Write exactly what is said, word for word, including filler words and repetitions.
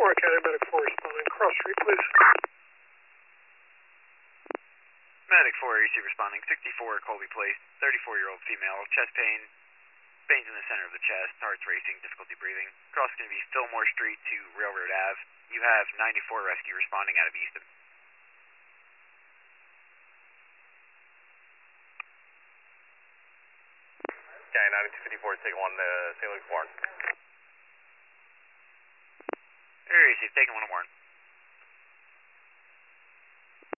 Lamar County Medic four responding. Cross street, please. Medic four, A C responding. sixty-four Colby Place, thirty-four-year-old female, chest pain, pains in the center of the chest, heart's racing, difficulty breathing. Cross is going to be Fillmore Street to Railroad Ave. You have ninety-four rescue responding out of Easton. Okay, ninety-two fifty-four, take one to Saint Luke's Warren. Area A C, taking one to Warren.